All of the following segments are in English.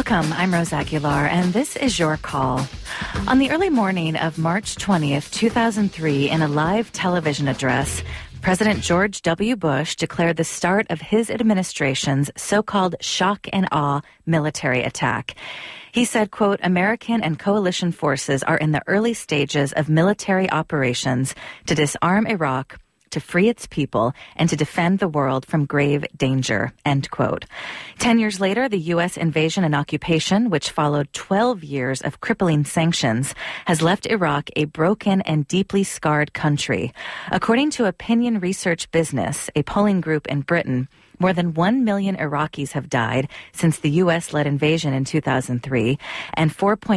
Welcome, I'm Rose Aguilar, and this is Your Call. On the early morning of March 20th, 2003, in a live television address, President George W. Bush declared the start of his administration's so-called shock and awe military attack. He said, quote, American and coalition forces are in the early stages of military operations to disarm Iraq, to free its people, and to defend the world from grave danger, end quote. 10 years later, the U.S. invasion and occupation, which followed 12 years of crippling sanctions, has left Iraq a broken and deeply scarred country. According to Opinion Research Business, a polling group in Britain, more than 1 million Iraqis have died since the U.S.-led invasion in 2003, and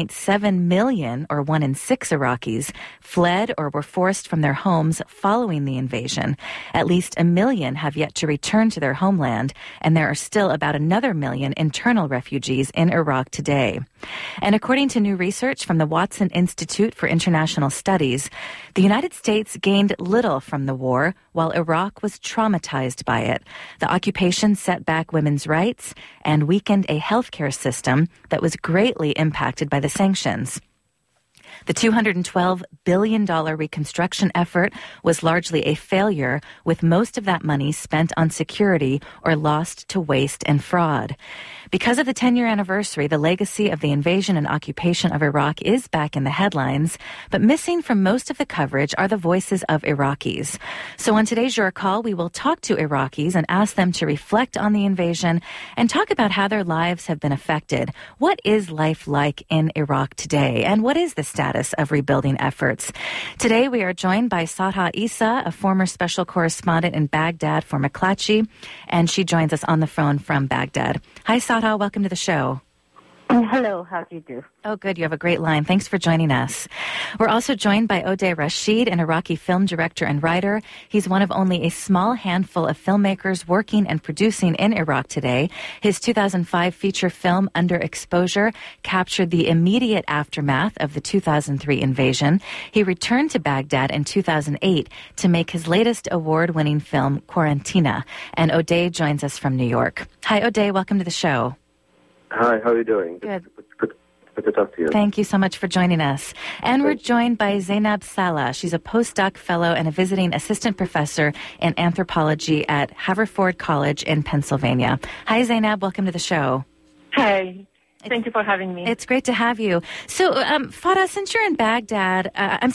4.7 million, or 1 in 6 Iraqis, fled or were forced from their homes following the invasion. At least 1 million have yet to return to their homeland, and there are still about another 1 million internal refugees in Iraq today. And according to new research from the Watson Institute for International Studies, the United States gained little from the war, while Iraq was traumatized by it. The occupation set back women's rights and weakened a healthcare system that was greatly impacted by the sanctions. The $212 billion reconstruction effort was largely a failure, with most of that money spent on security or lost to waste and fraud. Because of the 10-year anniversary, the legacy of the invasion and occupation of Iraq is back in the headlines, but missing from most of the coverage are the voices of Iraqis. So on today's Your Call, we will talk to Iraqis and ask them to reflect on the invasion and talk about how their lives have been affected. What is life like in Iraq today, and what is the status of rebuilding efforts? Today, we are joined by Sadha Isa, a former special correspondent in Baghdad for McClatchy, and she joins us on the phone from Baghdad. Hi, Sadha. Welcome to the show. Hello, how do you do? Oh, good. You have a great line. Thanks for joining us. We're also joined by Odeh Rashid, an Iraqi film director and writer. He's one of only a small handful of filmmakers working and producing in Iraq today. His 2005 feature film, Under Exposure, captured the immediate aftermath of the 2003 invasion. He returned to Baghdad in 2008 to make his latest award-winning film, Quarantina. And Odeh joins us from New York. Hi, Odeh. Welcome to the show. Hi, how are you doing? Good. Good to talk to you. Thank you so much for joining us. And we're joined by Zainab Salah. She's a postdoc fellow and a visiting assistant professor in anthropology at Haverford College in Pennsylvania. Hi, Zainab. Welcome to the show. Hi. Thank you for having me. It's great to have you. So, Sadha, since you're in Baghdad,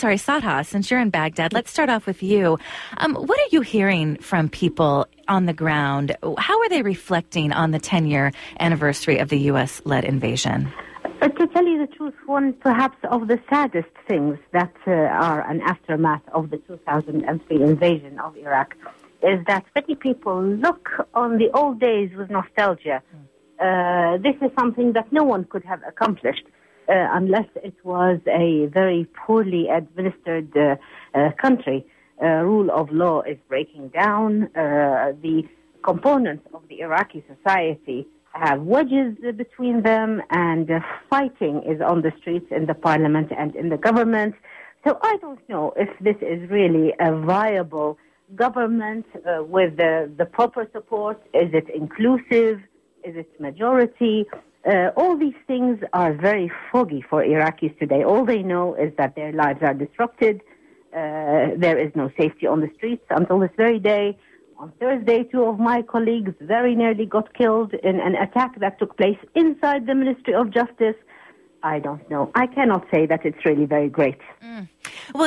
let's start off with you. What are you hearing from people on the ground? How are they reflecting on the 10-year anniversary of the U.S.-led invasion? To tell you the truth, one perhaps of the saddest things that are an aftermath of the 2003 invasion of Iraq is that many people look on the old days with nostalgia. This is something that no one could have accomplished unless it was a very poorly administered country. Rule of law is breaking down. The components of the Iraqi society have wedges between them, and fighting is on the streets, in the parliament and in the government. So I don't know if this is really a viable government with the proper support. Is it inclusive? Is it majority? All these things are very foggy for Iraqis today. All they know is that their lives are disrupted. There is no safety on the streets until this very day. On Thursday, 2 of my colleagues very nearly got killed in an attack that took place inside the Ministry of Justice. I don't know. I cannot say that it's really very great. Well,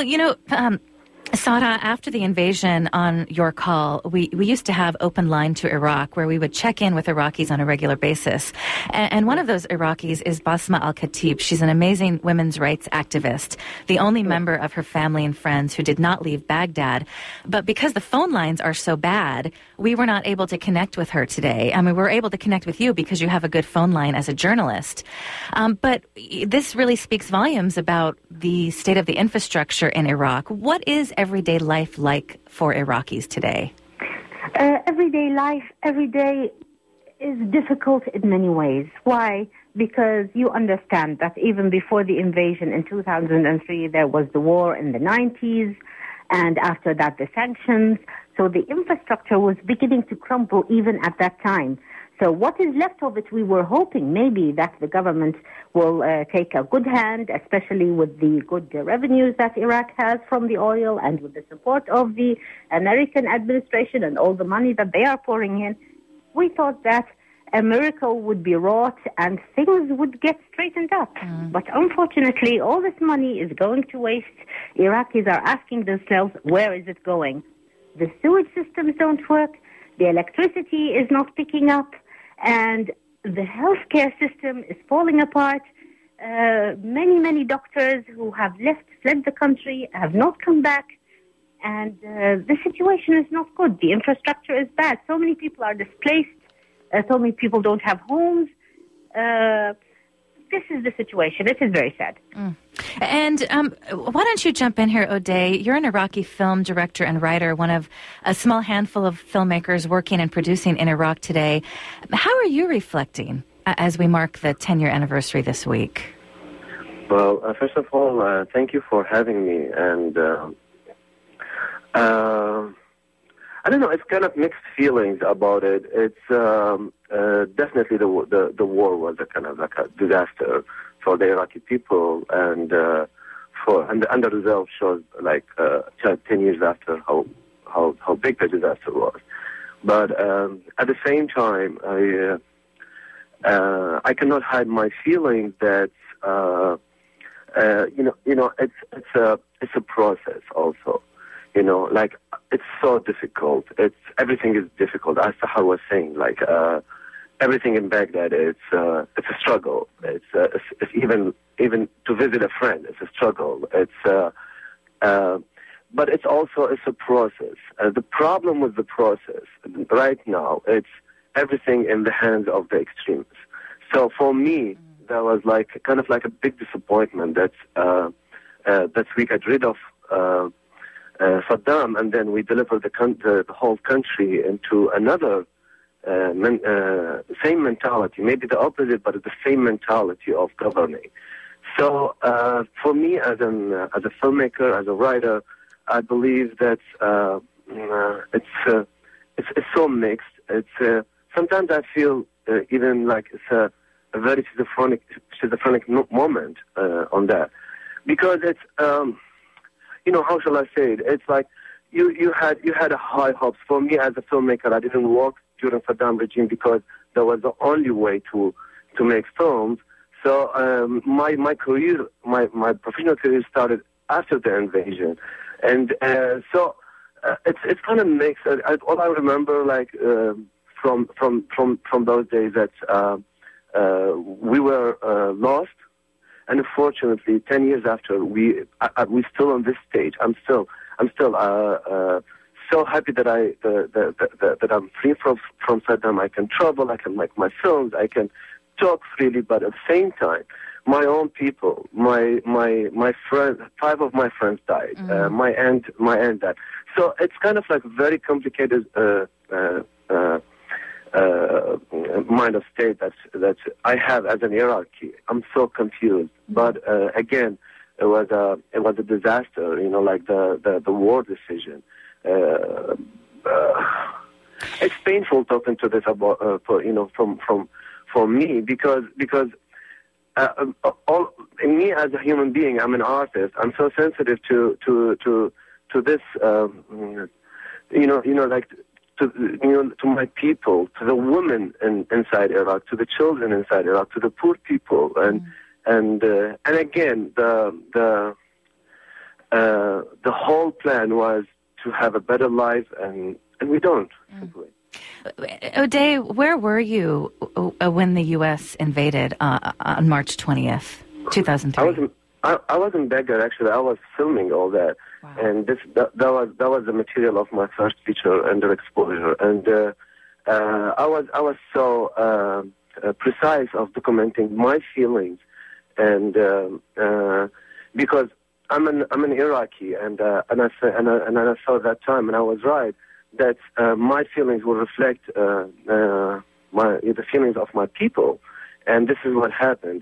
Sadha, after the invasion on Your Call, we used to have Open Line to Iraq, where we would check in with Iraqis on a regular basis. And one of those Iraqis is Basma Al-Khatib. She's an amazing women's rights activist, the only member of her family and friends who did not leave Baghdad. But because the phone lines are so bad, we were not able to connect with her today. I mean, we're able to connect with you because you have a good phone line as a journalist. But this really speaks volumes about the state of the infrastructure in Iraq. What is everyday life like for Iraqis today? Everyday life, every day is difficult in many ways. Why? Because you understand that even before the invasion in 2003, there was the war in the 90s, and after that, the sanctions. So the infrastructure was beginning to crumble even at that time. So what is left of it, we were hoping maybe that the government will take a good hand, especially with the good revenues that Iraq has from the oil and with the support of the American administration and all the money that they are pouring in. We thought that a miracle would be wrought and things would get straightened up. But unfortunately, all this money is going to waste. Iraqis are asking themselves, where is it going? The sewage systems don't work. The electricity is not picking up. And the healthcare system is falling apart. Many doctors who have fled the country, have not come back. And the situation is not good. The infrastructure is bad. So many people are displaced. So many people don't have homes. This is the situation. It is very sad. And why don't you jump in here, O'Day? You're an Iraqi film director and writer, one of a small handful of filmmakers working and producing in Iraq today. How are you reflecting as we mark the 10-year anniversary this week? Well, first of all, thank you for having me. And I don't know, it's kind of mixed feelings about it. It's definitely the war was a kind of like a disaster for the Iraqi people, and the result shows like 10 years after how big the disaster was. But at the same time, I cannot hide my feelings that it's a process also. You know, like, it's so difficult. Everything is difficult. As Sahar was saying, like, everything in Baghdad, it's a struggle. It's even to visit a friend, it's a struggle. But it's a process. The problem with the process right now, it's everything in the hands of the extremists. So for me, that was like kind of like a big disappointment that we got rid of Saddam, and then we delivered the whole country into another same mentality, maybe the opposite, but the same mentality of governing. So for me, as a filmmaker, as a writer, I believe that it's so mixed. It's sometimes I feel even like it's a very schizophrenic moment on that, because it's. How shall I say it? It's like you had a high hopes. For me as a filmmaker, I didn't work during Saddam regime because that was the only way to make films. So my career, my professional career started after the invasion, and so it's kind of mixed. All I remember, like from those days, that we were lost. And unfortunately, 10 years after, we're still on this stage. I'm still so happy that I'm free from Saddam. I can travel, I can make my films, I can talk freely. But at the same time, my own people, my friends, 5 of my friends died. My aunt died. So it's kind of like very complicated. Mind of state that I have as an Iraqi. I'm so confused. But again, it was a disaster. Like the war decision. It's painful talking to this about for me because me as a human being, I'm an artist. I'm so sensitive to this. Like. To my people, to the women inside Iraq, to the children inside Iraq, to the poor people, and again the whole plan was to have a better life, and we don't. Simply. O'Day, where were you when the U.S. invaded on March 20th, 2003? I was in Baghdad, actually. I was filming all that. Wow. And that was the material of my first feature, Underexposure. And I was so precise of documenting my feelings, and because I'm an Iraqi, and I saw at that time, and I was right, that my feelings will reflect the feelings of my people, and this is what happened.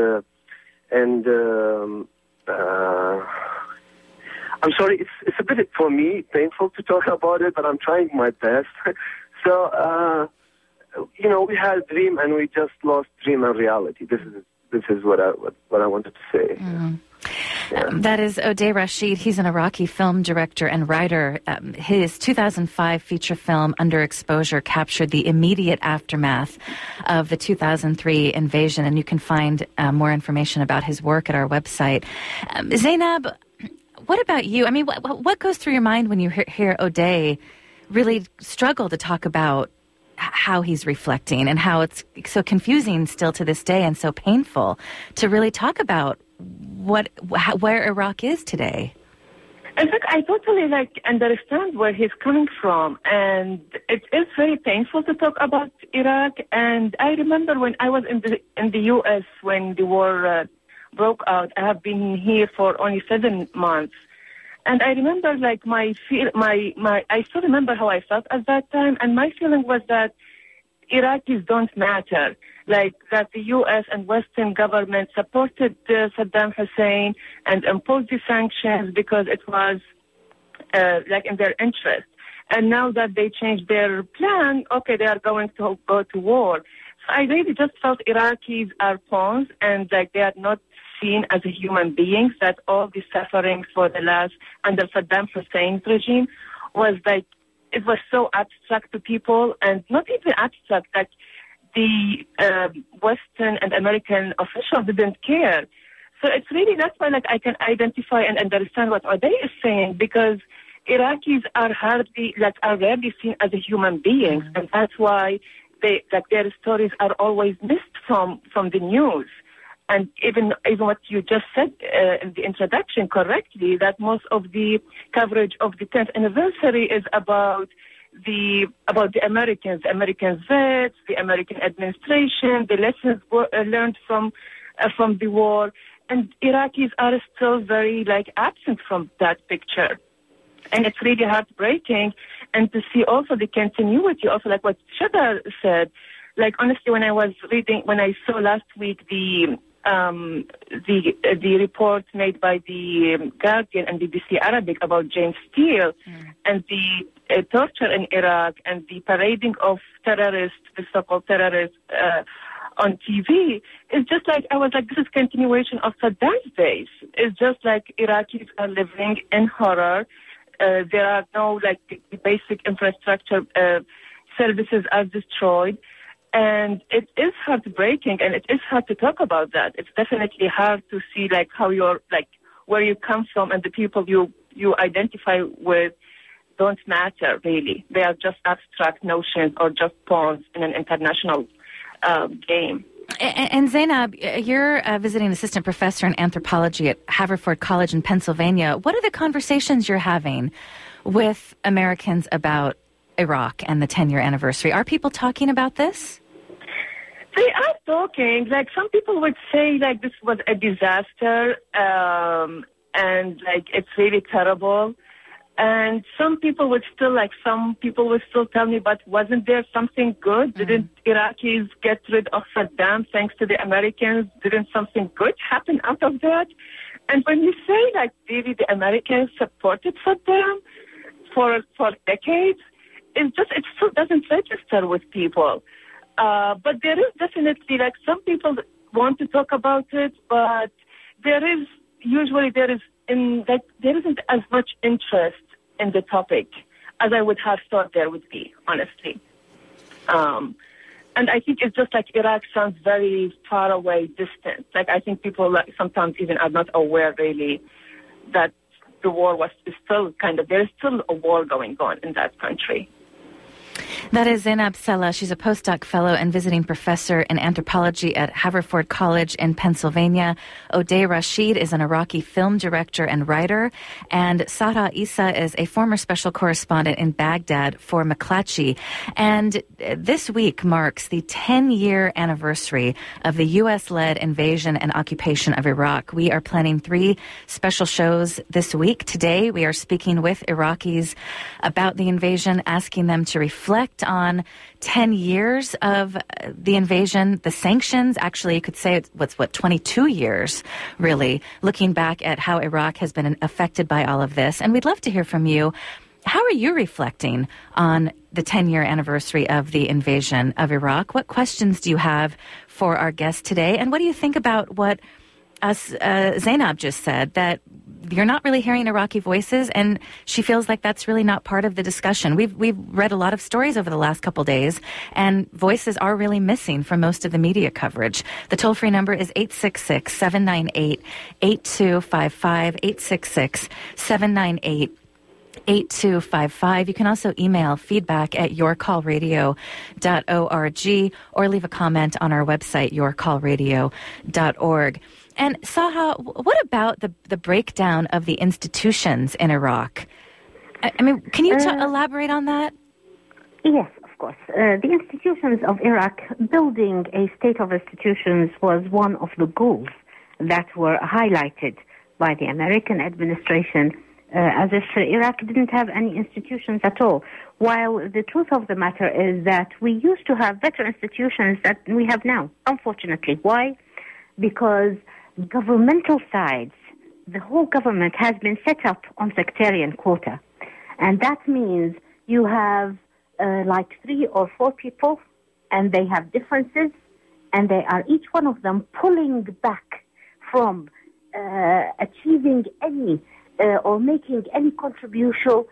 I'm sorry, it's a bit, for me, painful to talk about it, but I'm trying my best. So we had a dream and we just lost dream and reality. This is what I wanted to say. Mm-hmm. That is Odeh Rashid. He's an Iraqi film director and writer. His 2005 feature film, Underexposure, captured the immediate aftermath of the 2003 invasion, and you can find more information about his work at our website. Zainab, what about you? I mean, what goes through your mind when you hear Odeh really struggle to talk about how he's reflecting and how it's so confusing still to this day and so painful to really talk about where Iraq is today? In fact, I totally understand where he's coming from, and it is very painful to talk about Iraq. And I remember when I was in the U.S. when the war broke out. I have been here for only 7 months, and I remember I still remember how I felt at that time, and my feeling was that Iraqis don't matter. That the U.S. and Western government supported Saddam Hussein and imposed the sanctions because it was in their interest. And now that they changed their plan, okay, they are going to go to war. So I really just felt Iraqis are pawns and they are not seen as human beings, that all the suffering for the last, under Saddam Hussein's regime was it was so abstract to people, and not even abstract, the Western and American officials didn't care. So it's really, that's why I can identify and understand what Odeh is saying, because Iraqis are rarely seen as human beings, and that's why their stories are always missed from the news. And even what you just said in the introduction correctly, that most of the coverage of the 10th anniversary is about the American vets, the American administration, the lessons learned from the war, and Iraqis are still very absent from that picture, and it's really heartbreaking. And to see also the continuity, also what Shada said, honestly, when I saw last week the report made by the Guardian and BBC Arabic about James Steele and the torture in Iraq and the parading of terrorists, the so-called terrorists, on TV, it's just I was this is continuation of Saddam's days. It's just Iraqis are living in horror. There are no the basic infrastructure services are destroyed. And it is heartbreaking, and it is hard to talk about that. It's definitely hard to see how you're where you come from, and the people you identify with don't matter really. They are just abstract notions or just pawns in an international game. And Zainab, you're a visiting assistant professor in anthropology at Haverford College in Pennsylvania. What are the conversations you're having with Americans about Iraq and the 10-year anniversary? Are people talking about this? They are talking. Some people would say this was a disaster and it's really terrible. And some people would still tell me, but wasn't there something good? Didn't Iraqis get rid of Saddam thanks to the Americans? Didn't something good happen out of that? And when you say really the Americans supported Saddam for decades, it still doesn't register with people. But there is definitely some people want to talk about it, but there isn't as much interest in the topic as I would have thought there would be, honestly. And I think it's just Iraq sounds very far away, distant. I think people sometimes even are not aware really that the war is still there is still a war going on in that country. That is Zainab Sella. She's a postdoc fellow and visiting professor in anthropology at Haverford College in Pennsylvania. Odeh Rashid is an Iraqi film director and writer. And Sahra Issa is a former special correspondent in Baghdad for McClatchy. And this week marks the 10-year anniversary of the U.S.-led invasion and occupation of Iraq. We are planning 3 special shows this week. Today, we are speaking with Iraqis about the invasion, asking them to reflect on 10 years of the invasion, the sanctions. Actually, you could say it's 22 years, really, looking back at how Iraq has been affected by all of this. And we'd love to hear from you. How are you reflecting on the 10-year anniversary of the invasion of Iraq? What questions do you have for our guest today? And what do you think about what Zainab just said, that you're not really hearing Iraqi voices, and she feels like that's really not part of the discussion? We've read a lot of stories over the last couple days, and voices are really missing from most of the media coverage. The toll-free number is 866-798-8255, 866-798-8255. You can also email feedback@yourcallradio.org or leave a comment on our website, yourcallradio.org. And Saha, what about the breakdown of the institutions in Iraq? I mean, can you elaborate on that? Yes, of course. The institutions of Iraq, building a state of institutions was one of the goals that were highlighted by the American administration, as if Iraq didn't have any institutions at all. While the truth of the matter is that we used to have better institutions than we have now, unfortunately. Why? Because governmental sides, the whole government has been set up on sectarian quota. And that means you have like 3 or 4 people, and they have differences, and they are each one of them pulling back from achieving any or making any contribution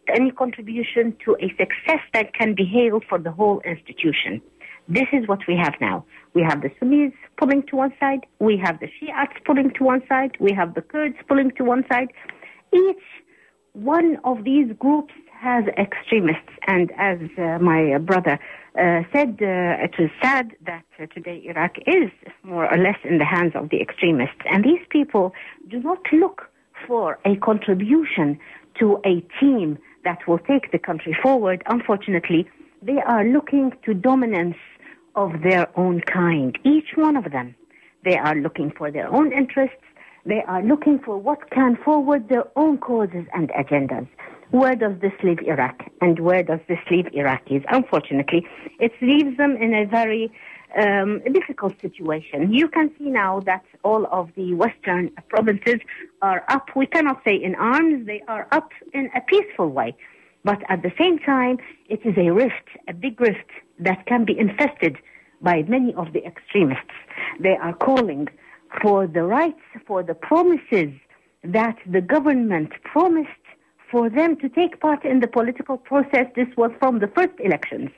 to a success that can be hailed for the whole institution. This is what we have now. We have the Sunnis pulling to one side. We have the Shiites pulling to one side. We have the Kurds pulling to one side. Each one of these groups has extremists. And as my brother said, it is sad that today Iraq is more or less in the hands of the extremists. And these people do not look for a contribution to a team that will take the country forward. Unfortunately, they are looking to dominance of their own kind. Each one of them. They are looking for their own interests. They are looking for what can forward their own causes and agendas. Where does this leave Iraq? And where does this leave Iraqis? Unfortunately, it leaves them in a very difficult situation. You can see now that all of the Western provinces are up. We cannot say in arms. They are up in a peaceful way. But at the same time, it is a rift, a big rift that can be infested by many of the extremists. They are calling for the rights, for the promises that the government promised for them to take part in the political process. This was from the first elections.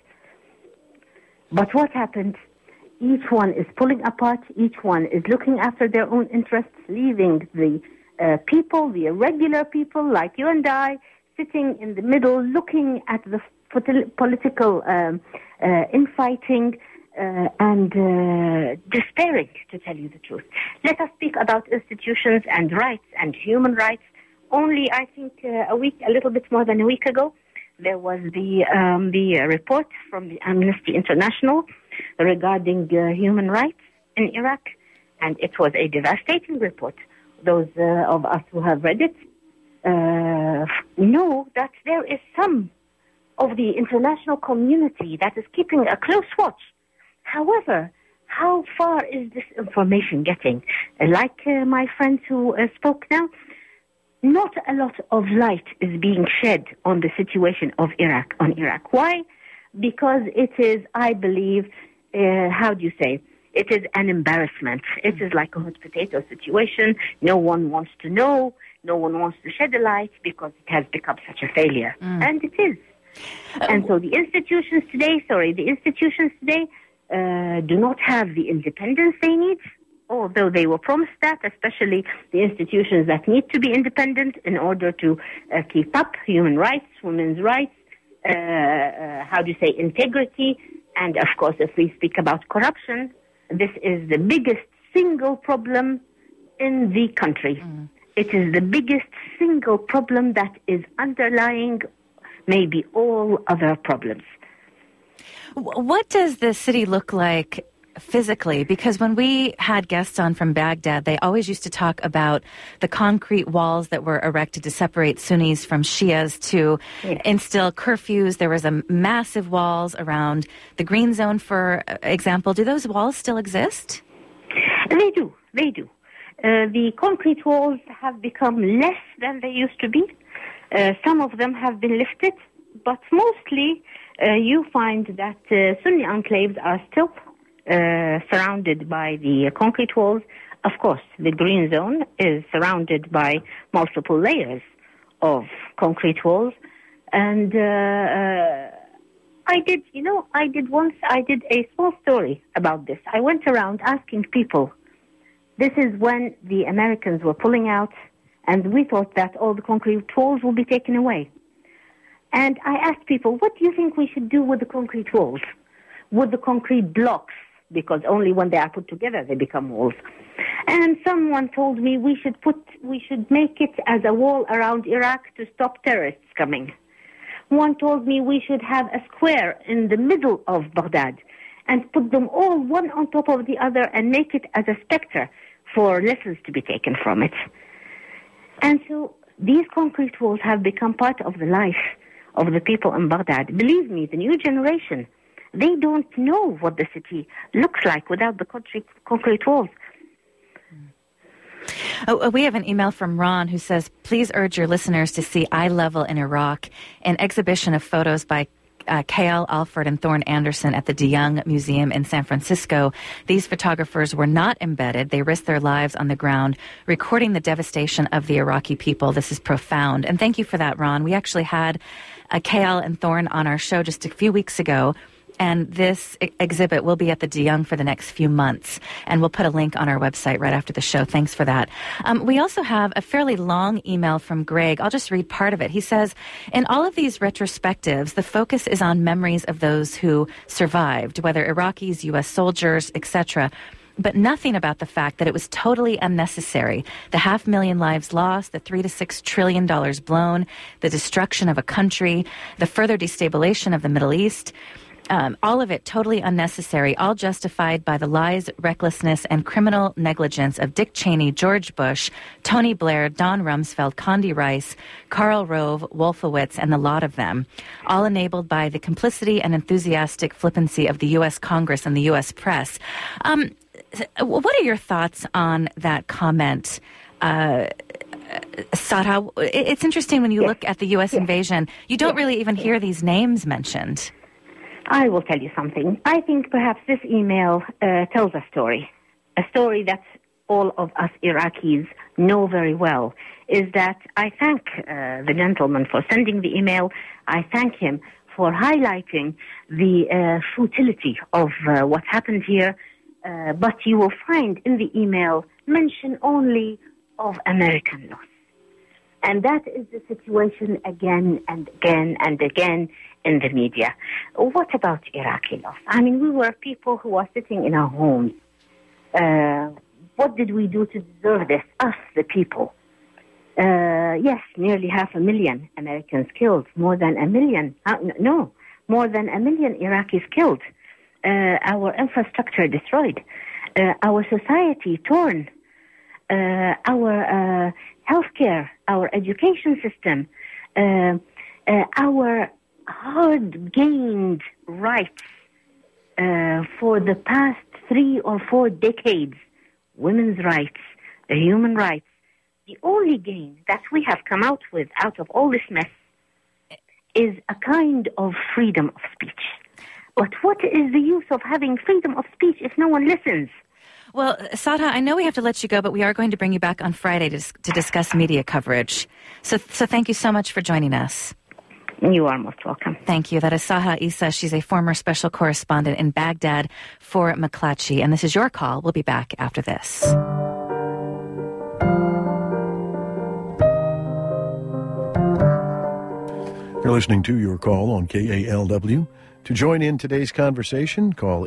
But what happened? Each one is pulling apart. Each one is looking after their own interests, leaving the people, the irregular people like you and I, sitting in the middle, looking at the political infighting and despairing, to tell you the truth. Let us speak about institutions and rights and human rights. Only, I think, a little bit more than a week ago, there was the report from the Amnesty International regarding human rights in Iraq, and it was a devastating report. Those of us who have read it know that there is some of the international community that is keeping a close watch. However, how far is this information getting? Like my friend who spoke now, not a lot of light is being shed on the situation of Iraq. Why? Because it is, I believe, it is an embarrassment. It is like a hot potato situation. No one wants to know. No one wants to shed a light because it has become such a failure. And it is. And so the institutions today do not have the independence they need, although they were promised that, especially the institutions that need to be independent in order to keep up human rights, women's rights, integrity. And, of course, if we speak about corruption, this is the biggest single problem in the country. It is the biggest single problem that is underlying maybe all other problems. What does the city look like physically? Because when we had guests on from Baghdad, they always used to talk about the concrete walls that were erected to separate Sunnis from Shias to instill curfews. There was a massive walls around the green zone, for example. Do those walls still exist? They do. The concrete walls have become less than they used to be. Some of them have been lifted, but mostly you find that Sunni enclaves are still surrounded by the concrete walls. Of course, the green zone is surrounded by multiple layers of concrete walls. And I did a small story about this. I went around asking people. This is when the Americans were pulling out, and we thought that all the concrete walls will be taken away. And I asked people, what do you think we should do with the concrete walls, with the concrete blocks? Because only when they are put together they become walls. And someone told me we should make it as a wall around Iraq to stop terrorists coming. One told me we should have a square in the middle of Baghdad and put them all one on top of the other and make it as a spectre for lessons to be taken from it. And so these concrete walls have become part of the life of the people in Baghdad. Believe me, the new generation, they don't know what the city looks like without the concrete walls. Oh, we have an email from Ron who says, please urge your listeners to see Eye Level in Iraq, an exhibition of photos by K.L. Alford and Thorne Anderson at the De Young Museum in San Francisco. These photographers were not embedded. They risked their lives on the ground, recording the devastation of the Iraqi people. This is profound. And thank you for that, Ron. We actually had K.L. and Thorne on our show just a few weeks ago. And this exhibit will be at the De Young for the next few months. And we'll put a link on our website right after the show. Thanks for that. We also have a fairly long email from Greg. I'll just read part of it. He says, in all of these retrospectives, the focus is on memories of those who survived, whether Iraqis, U.S. soldiers, etc., but nothing about the fact that it was totally unnecessary. The 500,000 lives lost, the $3 to $6 trillion blown, the destruction of a country, the further destabilization of the Middle East. All of it totally unnecessary, all justified by the lies, recklessness, and criminal negligence of Dick Cheney, George Bush, Tony Blair, Don Rumsfeld, Condi Rice, Karl Rove, Wolfowitz, and the lot of them, all enabled by the complicity and enthusiastic flippancy of the U.S. Congress and the U.S. press. What are your thoughts on that comment? Sadha, it's interesting when you look at the U.S. invasion, you don't really even hear these names mentioned. I will tell you something. I think perhaps this email tells a story that all of us Iraqis know very well, is that I thank the gentleman for sending the email. I thank him for highlighting the futility of what happened here. But you will find in the email mention only of American loss. And that is the situation again and again and again in the media. What about Iraqi loss? I mean, we were people who are sitting in our homes. What did we do to deserve this? Us, the people. Yes, nearly 500,000 Americans killed. More than 1 million. More than 1 million Iraqis killed. Our infrastructure destroyed. Our society torn. Our healthcare, our education system, our hard-gained rights for the past 3 or 4 decades, women's rights, human rights. The only gain that we have come out with out of all this mess is a kind of freedom of speech. But what is the use of having freedom of speech if no one listens? Well, Sadha, I know we have to let you go, but we are going to bring you back on Friday to discuss media coverage. So thank you so much for joining us. You are most welcome. Thank you. That is Saha Issa. She's a former special correspondent in Baghdad for McClatchy. And this is Your Call. We'll be back after this. You're listening to Your Call on KALW. To join in today's conversation, call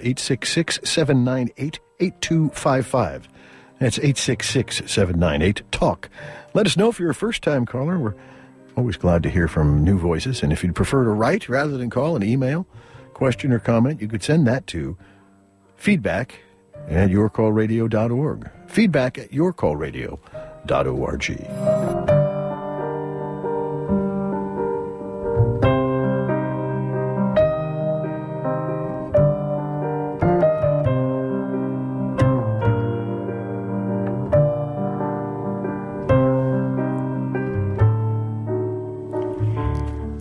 866-798-8255. That's 866-798-TALK. Let us know if you're a first-time caller. We're always glad to hear from new voices. And if you'd prefer to write rather than call, an email, question or comment, you could send that to feedback@yourcallradio.org. Feedback@yourcallradio.org.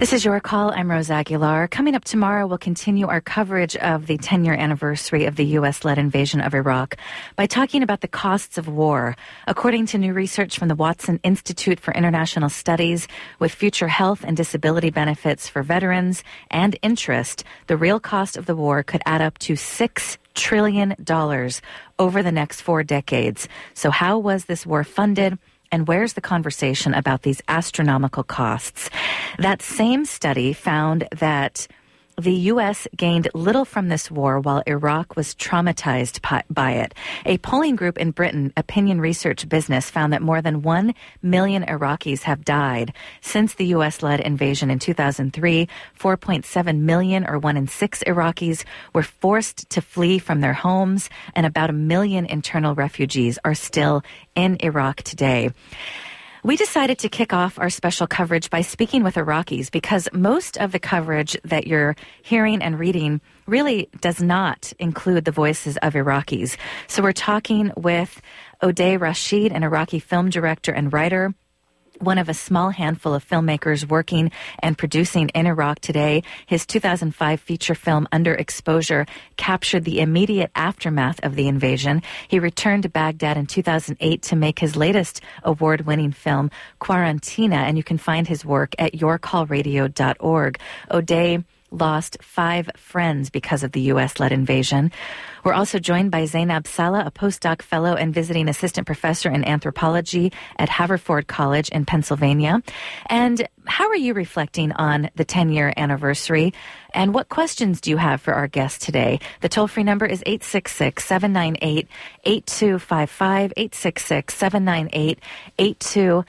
This is Your Call. I'm Rose Aguilar. Coming up tomorrow, we'll continue our coverage of the 10-year anniversary of the U.S.-led invasion of Iraq by talking about the costs of war. According to new research from the Watson Institute for International Studies, with future health and disability benefits for veterans and interest, the real cost of the war could add up to $6 trillion over the next 4 decades. So how was this war funded? And where's the conversation about these astronomical costs? That same study found that the U.S. gained little from this war while Iraq was traumatized by it. A polling group in Britain, Opinion Research Business, found that more than 1 million Iraqis have died since the U.S.-led invasion in 2003. 4.7 million, or 1 in 6 Iraqis, were forced to flee from their homes, and about 1 million internal refugees are still in Iraq today. We decided to kick off our special coverage by speaking with Iraqis because most of the coverage that you're hearing and reading really does not include the voices of Iraqis. So we're talking with Odeh Rashid, an Iraqi film director and writer, one of a small handful of filmmakers working and producing in Iraq today. His 2005 feature film, Underexposure, captured the immediate aftermath of the invasion. He returned to Baghdad in 2008 to make his latest award-winning film, Quarantina, and you can find his work at yourcallradio.org. Odeh lost 5 friends because of the U.S.-led invasion. We're also joined by Zainab Salah, a postdoc fellow and visiting assistant professor in anthropology at Haverford College in Pennsylvania. And how are you reflecting on the 10-year anniversary? And what questions do you have for our guest today? The toll-free number is 866-798-8255, 866-798-8255.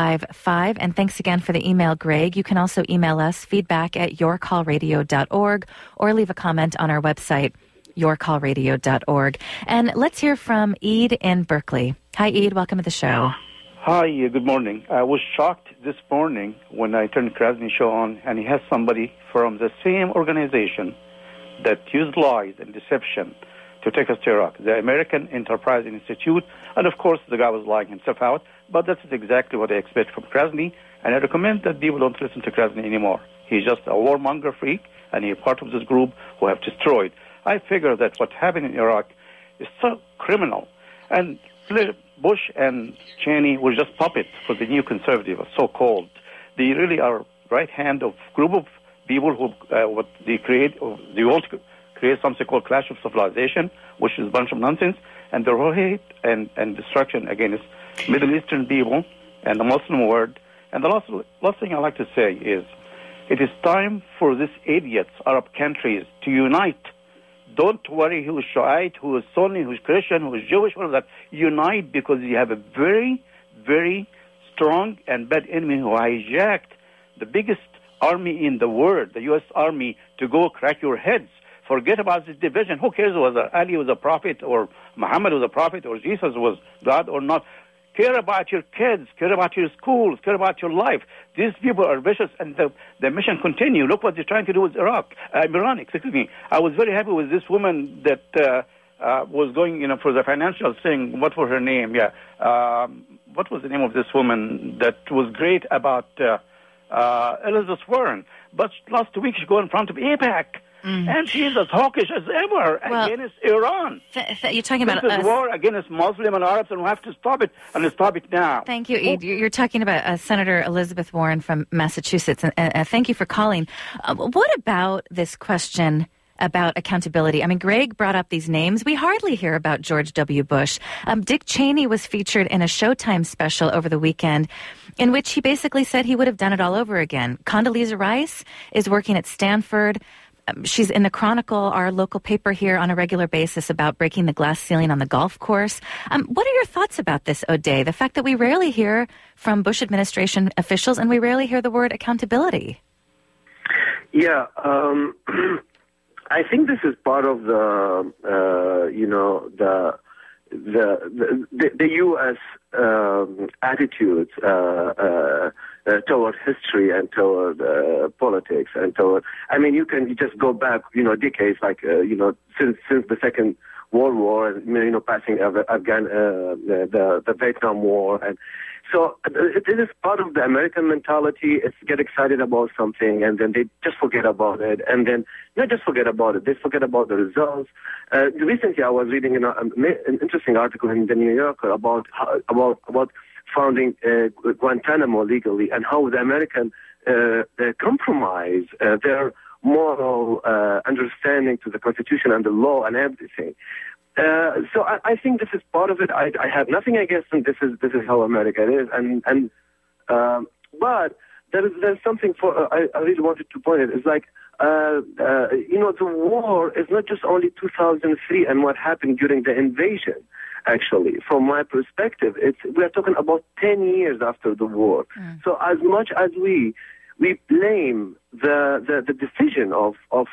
And thanks again for the email, Greg. You can also email us feedback at yourcallradio.org or leave a comment on our website, yourcallradio.org. And let's hear from Eid in Berkeley. Hi, Eid. Welcome to the show. Hi, good morning. I was shocked this morning when I turned Krasny show on, and he has somebody from the same organization that used lies and deception to take us to Iraq, the American Enterprise Institute. And of course, the guy was lying himself out. But that's exactly what I expect from Krasny, and I recommend that people don't listen to Krasny anymore. He's just a warmonger freak, and he's part of this group who have destroyed. I figure that what happened in Iraq is so criminal. And Bush and Cheney were just puppets for the new conservative, so-called. They really are right hand of group of people who what they create. They want to create something called clash of civilization, which is a bunch of nonsense, and their whole hate and destruction against Middle Eastern people and the Muslim world. And the last thing I like to say is, it is time for these idiots, Arab countries, to unite. Don't worry who is Shiite, who is Sunni, who is Christian, who is Jewish, all of that. Unite, because you have a very, very strong and bad enemy who hijacked the biggest army in the world, the U.S. Army, to go crack your heads. Forget about this division. Who cares whether Ali was a prophet or Muhammad was a prophet or Jesus was God or not? Care about your kids, care about your schools, care about your life. These people are vicious, and the mission continue. Look what they're trying to do with Iran. Excuse me. I was very happy with this woman that was going, for the financial thing. What was her name? Yeah. What was the name of this woman that was great about Elizabeth Warren? But last week she go in front of AIPAC. And she's as hawkish as ever against Iran. You're talking about this is war against Muslim and Arabs, and we have to stop it, and stop it now. Thank you, Eid. You're talking about Senator Elizabeth Warren from Massachusetts, and thank you for calling. What about this question about accountability? I mean, Greg brought up these names. We hardly hear about George W. Bush. Dick Cheney was featured in a Showtime special over the weekend in which he basically said he would have done it all over again. Condoleezza Rice is working at Stanford. She's in the Chronicle, our local paper here, on a regular basis about breaking the glass ceiling on the golf course. What are your thoughts about this, Odeh? The fact that we rarely hear from Bush administration officials and we rarely hear the word accountability. Yeah, I think this is part of the U.S. Attitudes toward history and toward politics and toward. I mean, you just go back, decades, like since the Second World War, and passing the Vietnam War, and so it is part of the American mentality. It's get excited about something, and then they just forget about it, and then not just forget about it, they forget about the results. Recently, I was reading an interesting article in the New Yorker about founding Guantanamo legally, and how the American they compromise their moral understanding to the Constitution and the law and everything. So I think this is part of it. I have nothing against them. This is how America is, but there's something I really wanted to point out. It's like the war is not just only 2003 and what happened during the invasion. Actually, from my perspective, we are talking about 10 years after the war. So as much as we blame the decision of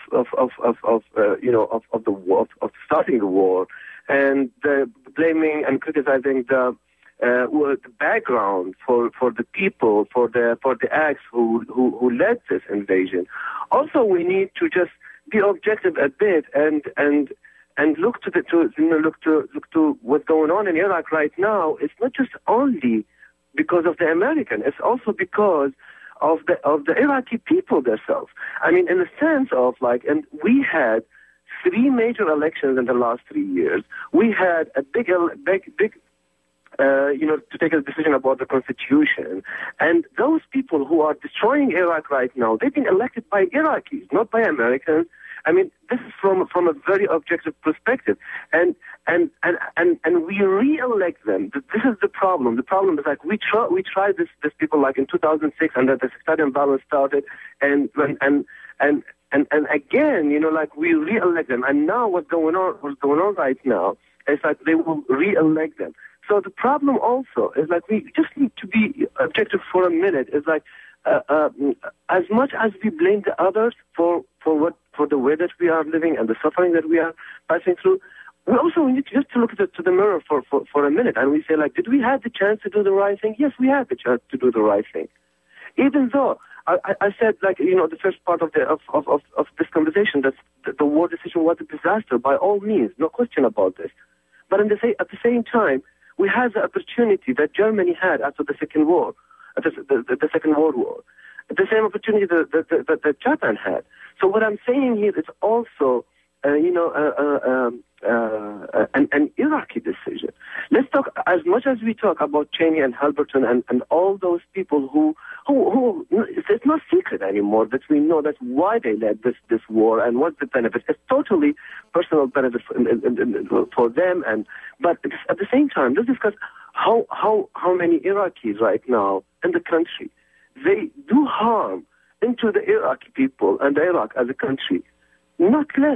starting the war, and blaming and criticizing the background for the people, for the acts who led this invasion. Also, we need to just be objective a bit and look to what's going on in Iraq right now. It's not just only because of the American. It's also because of the Iraqi people themselves. I mean, in the sense of and we had 3 major elections in the last 3 years. We had a big to take a decision about the Constitution. And those people who are destroying Iraq right now, they've been elected by Iraqis, not by Americans. I mean, this is from a very objective perspective, and we re-elect them. This is the problem. The problem is we tried this people in 2006, and the sectarian violence started, and again, we re-elect them, and now what's going on right now is they will re-elect them. So the problem also is we just need to be objective for a minute. Is as much as we blame the others for the way that we are living and the suffering that we are passing through, we also need to look to the mirror for a minute, and we say did we have the chance to do the right thing? Yes, we had the chance to do the right thing. Even though I said the first part of this conversation that the war decision was a disaster by all means, no question about this. But at the same time, we had the opportunity that Germany had after the Second War, the Second World War, the same opportunity that Japan had. So what I'm saying here is also, an Iraqi decision. Let's talk as much as we talk about Cheney and Halberton and all those people who it's not secret anymore that we know that's why they led this war and what's the benefit. It's totally personal benefit for them. But at the same time, let's discuss how many Iraqis right now in the country, they do harm into the Iraqi people and Iraq as a country, not less,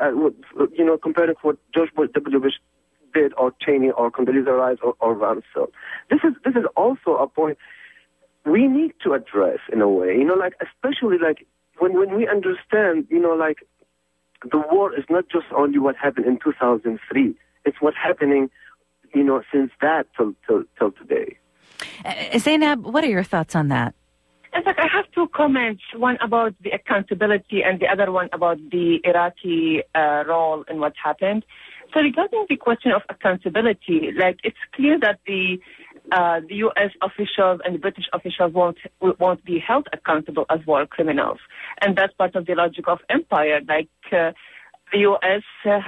compared to what George W. Bush did, or Cheney, or Condoleezza Rice, or Rumsfeld. This is also a point we need to address in a way, especially when we understand, the war is not just only what happened in 2003. It's what's happening, since that till today. Zainab, what are your thoughts on that? In fact, I have 2 comments, one about the accountability and the other one about the Iraqi role in what happened. So regarding the question of accountability, it's clear that the U.S. officials and the British officials won't be held accountable as war criminals. And that's part of the logic of empire. The U.S.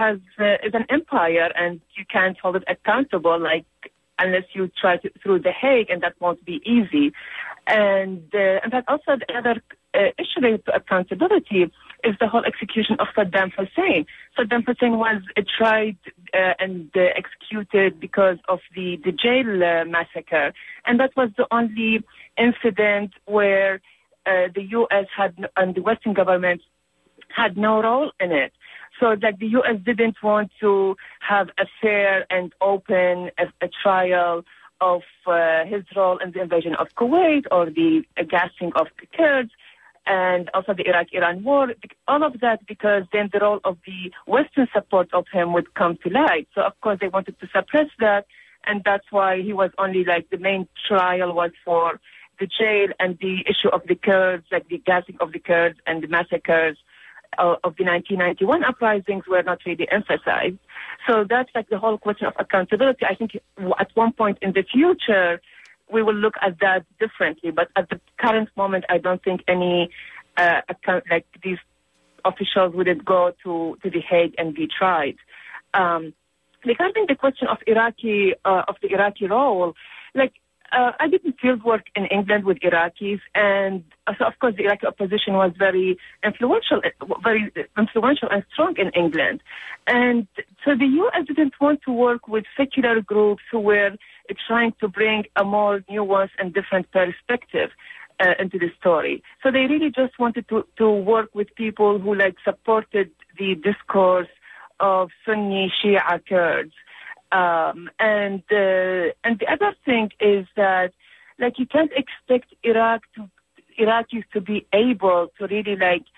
is an empire, and you can't hold it accountable, unless you try to through The Hague, and that won't be easy. And that also the other issue related to accountability is the whole execution of Saddam Hussein. Saddam Hussein was tried and executed because of the jail massacre, and that was the only incident where the U.S. and the Western government had no role in it. So the U.S. didn't want to have a fair and open a trial of his role in the invasion of Kuwait or the gassing of the Kurds and also the Iraq-Iran war. All of that because then the role of the Western support of him would come to light. So, of course, they wanted to suppress that, and that's why he was only the main trial was for the jail and the issue of the Kurds, the gassing of the Kurds and the massacres of the 1991 uprisings were not really emphasized. So that's like the whole question of accountability. I think at one point in the future, we will look at that differently. But at the current moment, I don't think any these officials wouldn't go to The Hague and be tried. Regarding the question of the Iraqi role, I did field work in England with Iraqis, and so of course the Iraqi opposition was very influential and strong in England. And so the U.S. didn't want to work with secular groups who were trying to bring a more nuanced and different perspective into the story. So they really just wanted to work with people who supported the discourse of Sunni Shia Kurds. And the other thing is that, you can't expect Iraqis to be able to really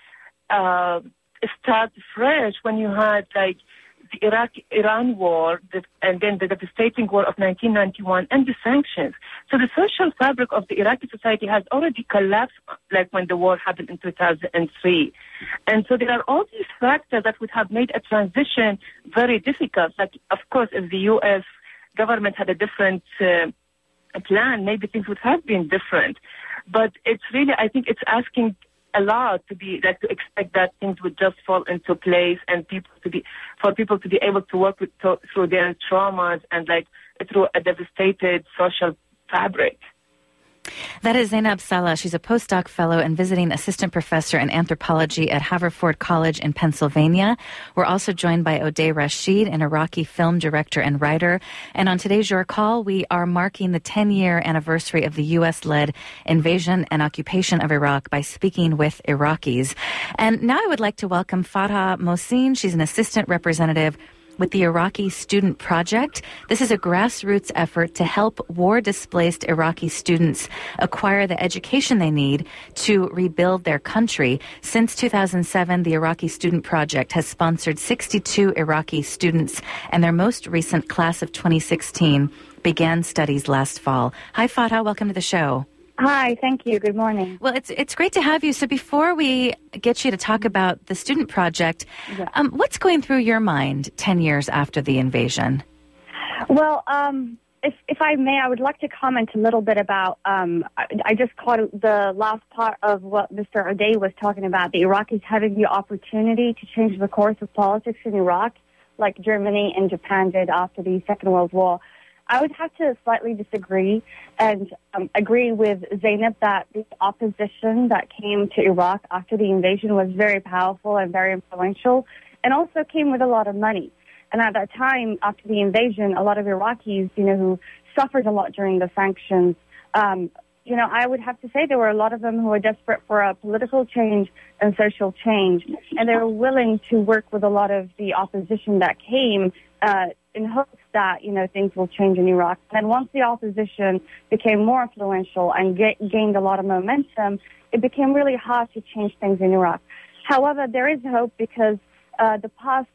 start fresh when you had the Iraq-Iran war and then the devastating war of 1991 and the sanctions. So the social fabric of the Iraqi society has already collapsed when the war happened in 2003. And so there are all these factors that would have made a transition very difficult. Of course, if the U.S. government had a different plan, maybe things would have been different. But it's really, I think it's asking a lot to be to expect that things would just fall into place and for people to be able to work through their traumas and through a devastated social fabric. That is Zainab Salah. She's a postdoc fellow and visiting assistant professor in anthropology at Haverford College in Pennsylvania. We're also joined by Odeh Rashid, an Iraqi film director and writer. And on today's Your Call, we are marking the 10-year anniversary of the U.S.-led invasion and occupation of Iraq by speaking with Iraqis. And now I would like to welcome Farha Mohsin. She's an assistant representative with the Iraqi Student Project. This is a grassroots effort to help war-displaced Iraqi students acquire the education they need to rebuild their country. Since 2007, the Iraqi Student Project has sponsored 62 Iraqi students, and their most recent class of 2016 began studies last fall. Hi, Farha. Welcome to the show. Hi, thank you. Good morning. Well, it's great to have you. So before we get you to talk about the student project, what's going through your mind 10 years after the invasion? Well, if I may, I would like to comment a little bit about, I just caught the last part of what Mr. Odeh was talking about, the Iraqis having the opportunity to change the course of politics in Iraq, like Germany and Japan did after the Second World War. I would have to slightly disagree and agree with Zainab that the opposition that came to Iraq after the invasion was very powerful and very influential and also came with a lot of money. And at that time, after the invasion, a lot of Iraqis, who suffered a lot during the sanctions, I would have to say there were a lot of them who were desperate for a political change and social change. And they were willing to work with a lot of the opposition that came in hopes that, things will change in Iraq. And once the opposition became more influential and gained a lot of momentum, it became really hard to change things in Iraq. However, there is hope because the past,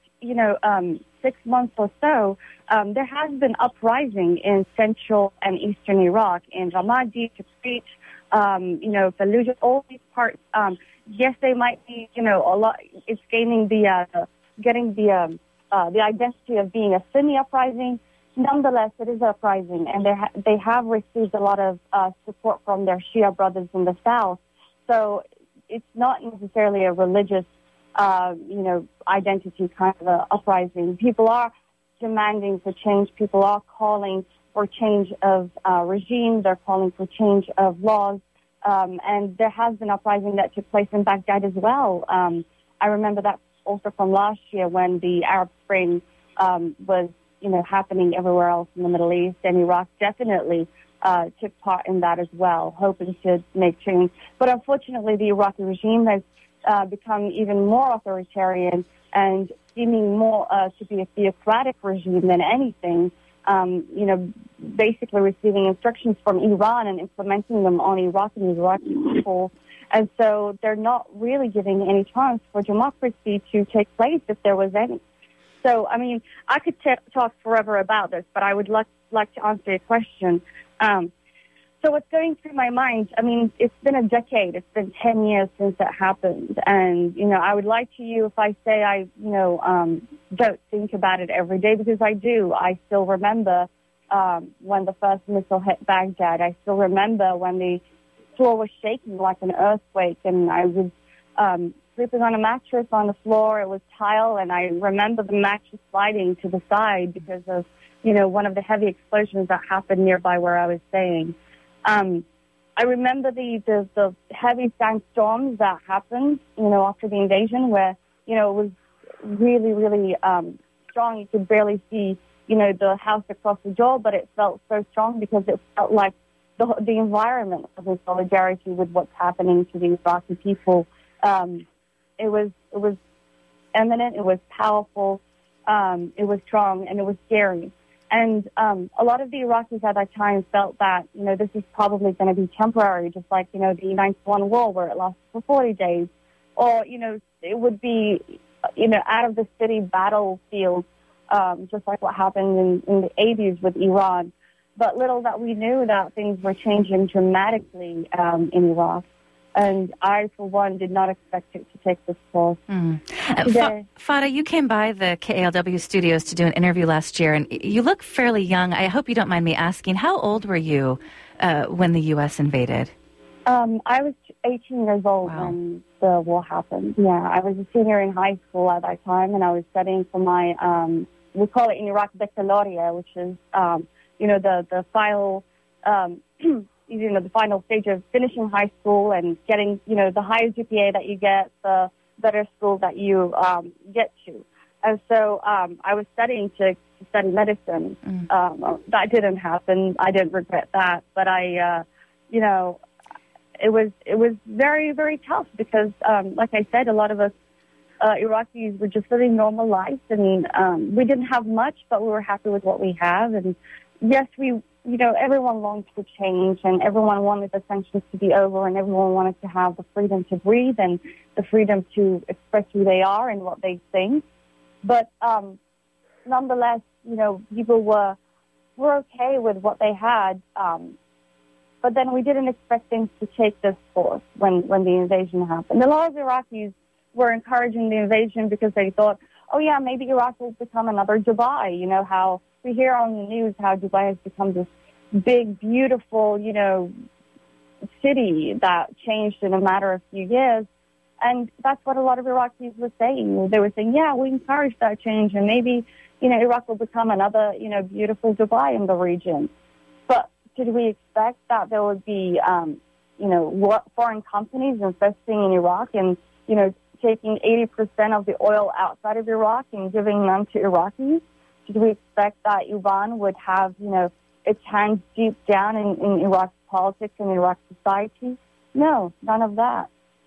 6 months or so, there has been uprising in central and eastern Iraq, in Ramadi, Tikrit, Fallujah, all these parts. Yes, they might be, a lot. It's getting the identity of being a Sunni uprising. Nonetheless, it is an uprising, and they have received a lot of support from their Shia brothers in the south. So it's not necessarily a religious, identity kind of a uprising. People are demanding for change. People are calling for change of regime. They're calling for change of laws. And there has been uprising that took place in Baghdad as well. I remember that also from last year when the Arab Spring was, happening everywhere else in the Middle East, and Iraq definitely took part in that as well, hoping to make change. But unfortunately, the Iraqi regime has become even more authoritarian and seeming more to be a theocratic regime than anything, basically receiving instructions from Iran and implementing them on Iraq and Iraqi people. And so they're not really giving any chance for democracy to take place if there was any. So, I could talk forever about this, but I would like to answer your question. So what's going through my mind, I mean, it's been a decade. It's been 10 years since it happened. And, I would lie to you if I say I, don't think about it every day, because I do. I still remember when the first missile hit Baghdad. I still remember when the floor was shaking like an earthquake, and I was sleeping on a mattress on the floor. It was tile, and I remember the mattress sliding to the side because of, one of the heavy explosions that happened nearby where I was staying. I remember the heavy sandstorms that happened, after the invasion, where, it was really, really strong. You could barely see, the house across the door, but it felt so strong because it felt like the environment was in solidarity with what's happening to the Iraqi people. It was eminent, it was powerful, it was strong, and it was scary. And a lot of the Iraqis at that time felt that, this is probably going to be temporary, just like, the 91 war where it lasted for 40 days. Or, it would be, out of the city battlefield, just like what happened in the 80s with Iran. But little that we knew that things were changing dramatically in Iraq. And I, for one, did not expect it to take this course. Fada, you came by the KALW studios to do an interview last year, and you look fairly young. I hope you don't mind me asking, how old were you when the U.S. invaded? I was 18 years old when the war happened. Yeah, I was a senior in high school at that time, and I was studying for my, we call it in Iraq, baccalaureate, which is, the final... the final stage of finishing high school and getting, the higher GPA that you get, the better school that you get to. And so I was studying to study medicine. That didn't happen. I didn't regret that. But it was very, very tough because, like I said, a lot of us Iraqis were just living normal lives. And we didn't have much, but we were happy with what we have. And yes, everyone longed for change, and everyone wanted the sanctions to be over, and everyone wanted to have the freedom to breathe and the freedom to express who they are and what they think. But nonetheless, people were okay with what they had. But then we didn't expect things to take this course when the invasion happened. A lot of Iraqis were encouraging the invasion because they thought, oh yeah, maybe Iraq will become another Dubai. How we hear on the news how Dubai has become this big, beautiful, city that changed in a matter of few years. And that's what a lot of Iraqis were saying. They were saying, yeah, we encourage that change, and maybe, Iraq will become another, beautiful Dubai in the region. But did we expect that there would be, foreign companies investing in Iraq and, taking 80% of the oil outside of Iraq and giving them to Iraqis? Did we expect that Iran would have, its hands deep down in Iraq's politics and Iraq's society? No, none of that.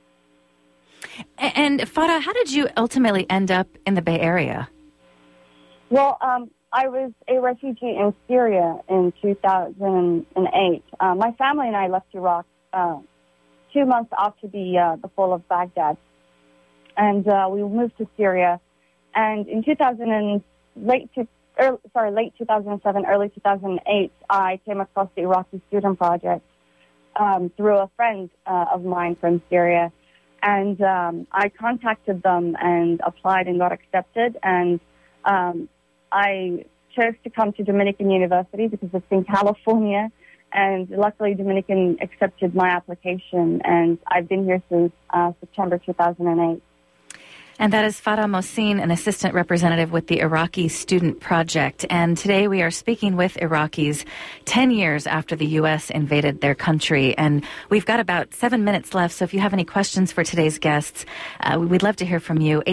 And Fada, how did you ultimately end up in the Bay Area? Well, I was a refugee in Syria in 2008. My family and I left Iraq 2 months after the fall of Baghdad, and we moved to Syria. And in late 2007, early 2008, I came across the Iraqi Student Project through a friend of mine from Syria. And I contacted them and applied and got accepted. And I chose to come to Dominican University because it's in California. And luckily, Dominican accepted my application. And I've been here since September 2008. And that is Fada Mohsin, an assistant representative with the Iraqi Student Project. And today we are speaking with Iraqis 10 years after the U.S. invaded their country. And we've got about 7 minutes left, so if you have any questions for today's guests, we'd love to hear from you,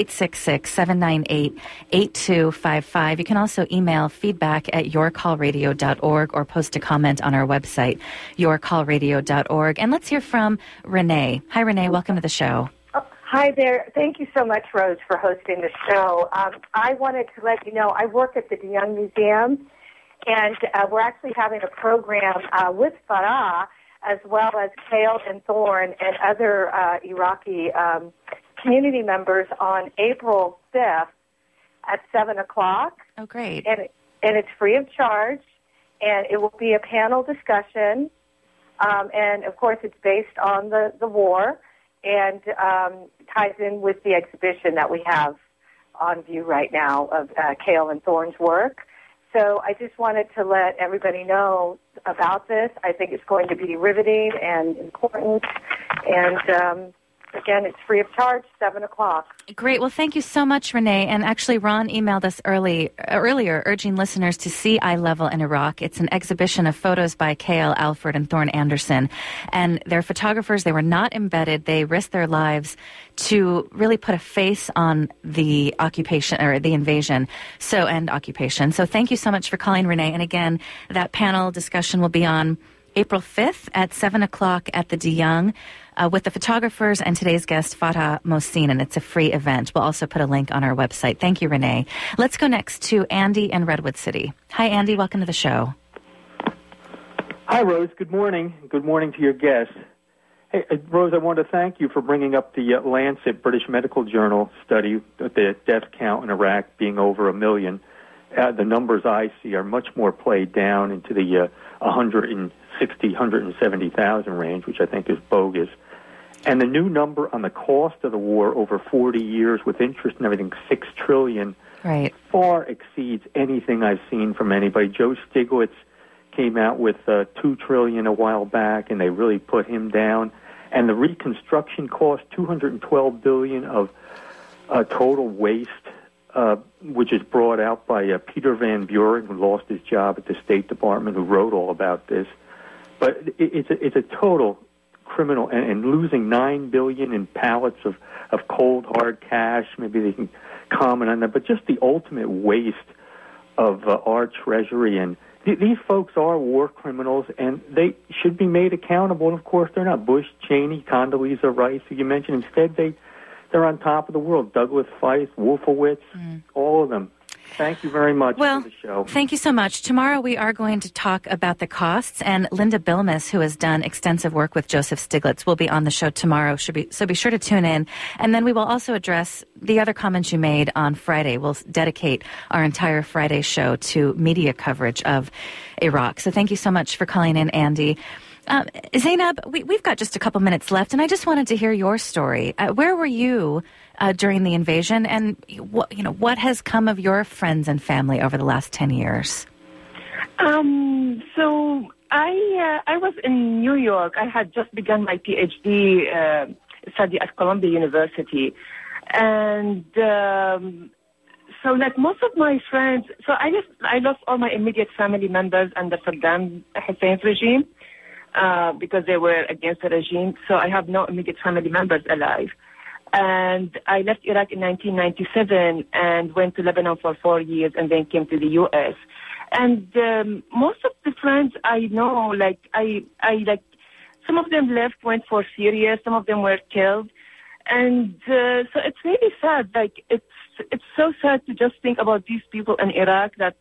866-798-8255. You can also email feedback@yourcallradio.org or post a comment on our website, yourcallradio.org. And let's hear from Renee. Hi, Renee. Welcome to the show. Hi there. Thank you so much, Rose, for hosting the show. I wanted to let you know I work at the DeYoung Museum, and we're actually having a program with Farah, as well as Kale and Thorne and other Iraqi community members on April 5th at 7 o'clock. Oh, great. And it's free of charge, and it will be a panel discussion And, of course, it's based on the war and ties in with the exhibition that we have on view right now of Cale and Thorne's work. So I just wanted to let everybody know about this. I think it's going to be riveting and important. And, again, it's free of charge, 7 o'clock. Great. Well, thank you so much, Renee. And actually, Ron emailed us earlier urging listeners to see Eye Level in Iraq. It's an exhibition of photos by Cale, Alfred, and Thorne Anderson. And they're photographers. They were not embedded. They risked their lives to really put a face on the occupation or the invasion and occupation. So thank you so much for calling, Renee. And again, that panel discussion will be on April 5th at 7 o'clock at the De Young with the photographers and today's guest, Fatah Mohsin, and it's a free event. We'll also put a link on our website. Thank you, Renee. Let's go next to Andy in Redwood City. Hi, Andy. Welcome to the show. Hi, Rose. Good morning. Good morning to your guests. Hey, Rose, I want to thank you for bringing up the Lancet British Medical Journal study of the death count in Iraq being over 1 million. The numbers I see are much more played down into the 170,000 range, which I think is bogus. And the new number on the cost of the war over 40 years with interest and everything, $6 trillion, right, far exceeds anything I've seen from anybody. Joe Stiglitz came out with $2 trillion a while back, and they really put him down. And the reconstruction cost, $212 billion of total waste, which is brought out by Peter Van Buren, who lost his job at the State Department, who wrote all about this. But it's a total criminal, and losing $9 billion in pallets of cold, hard cash. Maybe they can comment on that. But just the ultimate waste of our treasury. And these folks are war criminals, and they should be made accountable. And, of course, they're not. Bush, Cheney, Condoleezza Rice, who you mentioned. Instead, they're on top of the world. Douglas Feist, Wolfowitz, all of them. Thank you very much for the show. Thank you so much. Tomorrow we are going to talk about the costs, and Linda Bilmes, who has done extensive work with Joseph Stiglitz, will be on the show tomorrow, so be sure to tune in. And then we will also address the other comments you made on Friday. We'll dedicate our entire Friday show to media coverage of Iraq. So thank you so much for calling in, Andy. Zainab, we've got just a couple minutes left, and I just wanted to hear your story. Where were you during the invasion, and what has come of your friends and family over the last 10 years? So I was in New York. I had just begun my PhD study at Columbia University, and so like most of my friends, so I lost all my immediate family members under Saddam Hussein's regime. Because they were against the regime, so I have no immediate family members alive. And I left Iraq in 1997 and went to Lebanon for 4 years and then came to the U.S. And most of the friends I know, like I some of them left, went for Syria, some of them were killed. And so it's really sad. Like it's so sad to just think about these people in Iraq that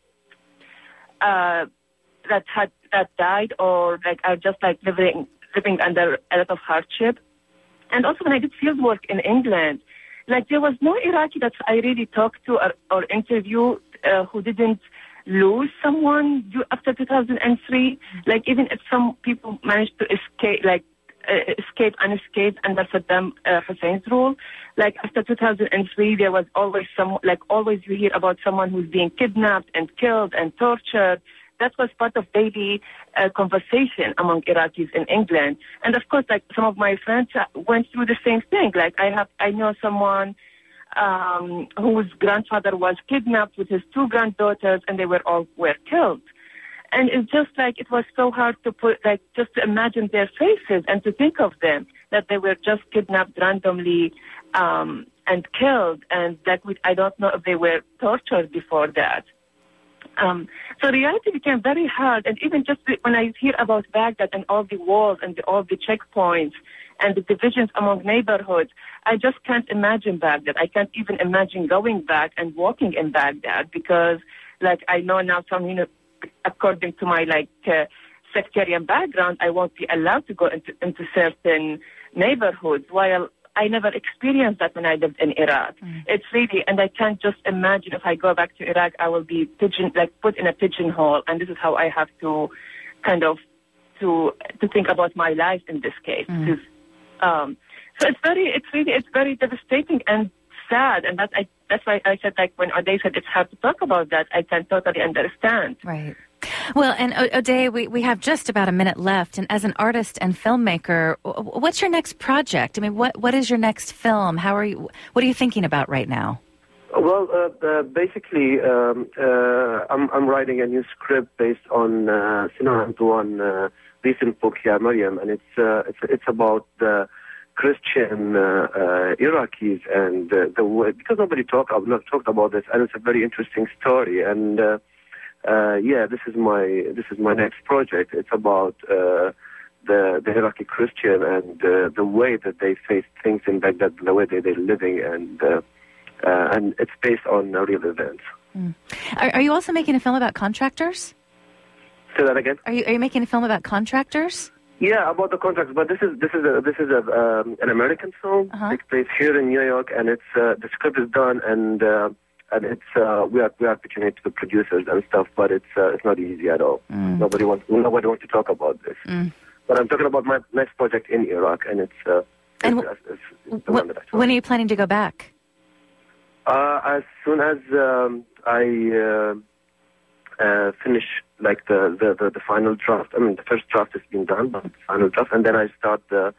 died or like are just like living under a lot of hardship. And also when I did field work in England, like there was no Iraqi that I really talked to or interviewed who didn't lose someone after 2003. Like even if some people managed to escape unscathed under Saddam Hussein's rule, like after 2003 there was always always you hear about someone who's being kidnapped and killed and tortured. That was part of daily conversation among Iraqis in England. And of course, like some of my friends went through the same thing. Like I know someone whose grandfather was kidnapped with his 2 granddaughters, and they were killed. And it's just like it was so hard to just to imagine their faces and to think of them that they were just kidnapped randomly and killed, and that I don't know if they were tortured before that. So reality became very hard, and even just when I hear about Baghdad and all the walls and all the checkpoints and the divisions among neighborhoods, I just can't imagine Baghdad. I can't even imagine going back and walking in Baghdad because, like, I know now according to my sectarian background, I won't be allowed to go into certain neighborhoods, while I never experienced that when I lived in Iraq. It's really, and I can't just imagine if I go back to Iraq, I will be put in a pigeonhole, and this is how I have to kind of to think about my life in this case. Because, so it's very devastating and sad, and that's why I said, like, when O'Day said it's hard to talk about that, I can totally understand. Right. Well, and O'Day, we have just about a minute left, and as an artist and filmmaker, what's your next project? I mean, what is your next film? What are you thinking about right now? Well, basically, I'm writing a new script based on Sinan Antoine's recent book, Ya Maryam, and it's about the Christian Iraqis and the way, because nobody talked about this, and it's a very interesting story. And this is my next project. It's about the Iraqi Christian and the way that they face things in Baghdad, the way that they're living, and it's based on real events. Are you also making a film about contractors? Say that again. Are you making a film about contractors? Yeah, about the contracts, but this is an American film. Takes place here in New York, and it's the script is done, and it's we are pitching it to the producers and stuff, but it's not easy at all. Nobody wants to talk about this. But I'm talking about my next project in Iraq, and it's the one that I saw. When are you planning to go back? As soon as I finish like the final draft. I mean, the first draft has been done, but the final draft, and then I start the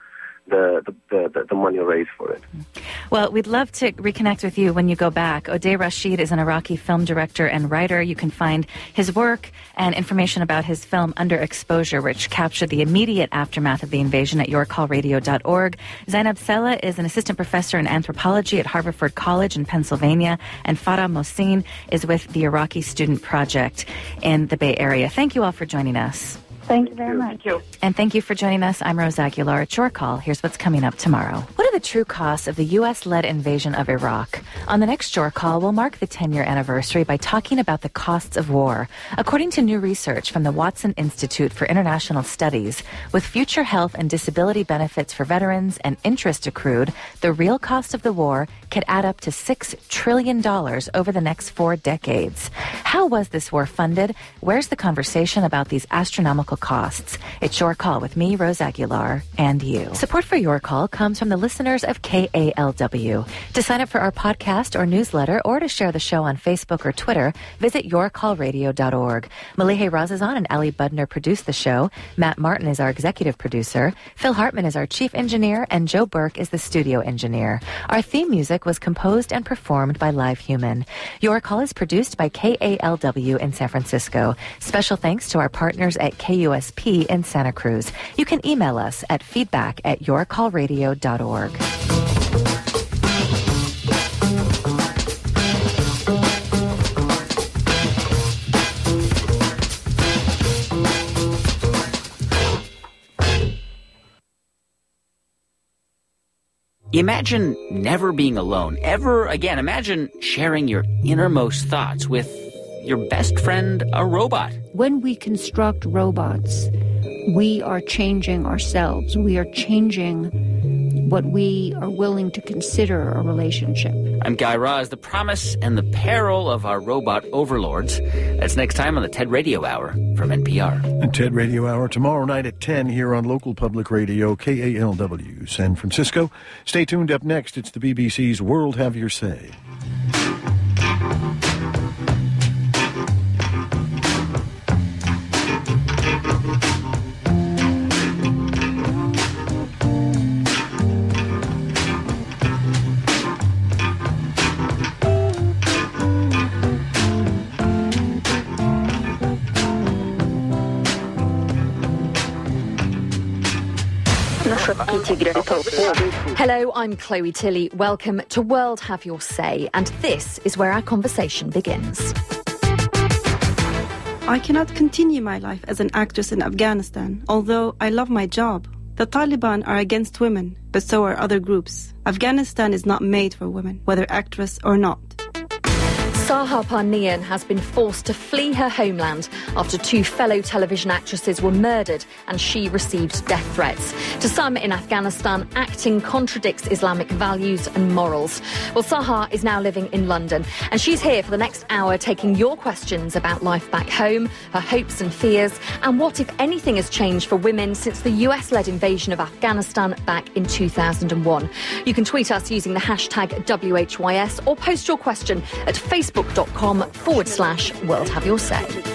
money raised for it. Well, we'd love to reconnect with you when you go back. O'Day Rashid is an Iraqi film director and writer. You can find his work and information about his film Under Exposure, which captured the immediate aftermath of the invasion at yourcallradio.org. Zainab Sela is an assistant professor in anthropology at Haverford College in Pennsylvania, and Farah Mohsin is with the Iraqi Student Project in the Bay Area. Thank you all for joining us. Thank you very much. Thank you. And thank you for joining us. I'm Rose Aguilar. It's your call. Here's what's coming up tomorrow. What are the true costs of the U.S.-led invasion of Iraq? On the next Your Call, we'll mark the 10-year anniversary by talking about the costs of war. According to new research from the Watson Institute for International Studies, with future health and disability benefits for veterans and interest accrued, the real cost of the war could add up to $6 trillion over the next 4 decades. How was this war funded? Where's the conversation about these astronomical costs? It's Your Call with me, Rose Aguilar, and you. Support for Your Call comes from the listeners of KALW. To sign up for our podcast or newsletter, or to share the show on Facebook or Twitter, visit yourcallradio.org. Malihe Razazan and Ali Budner produce the show. Matt Martin is our executive producer. Phil Hartman is our chief engineer, and Joe Burke is the studio engineer. Our theme music was composed and performed by Live Human. Your Call is produced by KALW in San Francisco. Special thanks to our partners at KUSP in Santa Cruz. You can email us at feedback@yourcallradio.org. Imagine never being alone, ever again. Imagine sharing your innermost thoughts with your best friend, a robot. When we construct robots, we are changing ourselves. We are changing what we are willing to consider a relationship. I'm Guy Raz. The promise and the peril of our robot overlords. That's next time on the TED Radio Hour from NPR. And TED Radio Hour tomorrow night at 10 here on local public radio, KALW, San Francisco. Stay tuned. Up next, it's the BBC's World Have Your Say. Hello, I'm Chloe Tilley. Welcome to World Have Your Say, and this is where our conversation begins. I cannot continue my life as an actress in Afghanistan, although I love my job. The Taliban are against women, but so are other groups. Afghanistan is not made for women, whether actress or not. Saha Parnian has been forced to flee her homeland after 2 fellow television actresses were murdered and she received death threats. To some in Afghanistan, acting contradicts Islamic values and morals. Well, Saha is now living in London and she's here for the next hour taking your questions about life back home, her hopes and fears, and what, if anything, has changed for women since the US-led invasion of Afghanistan back in 2001. You can tweet us using the hashtag WHYS or post your question at facebook.com/World Have Your Say.